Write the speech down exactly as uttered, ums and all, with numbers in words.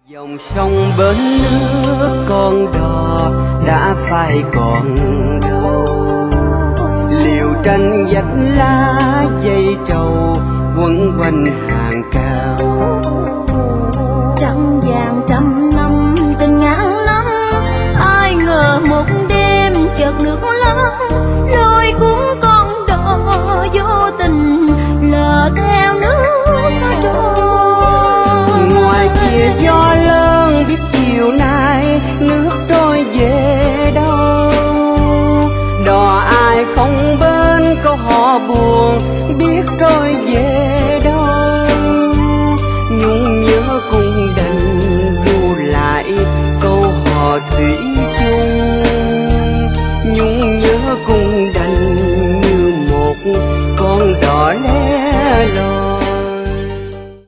Dòng sông bến nước con đò đã phai còn đâu, liều tranh vách lá dây trầu quấn quanh hàng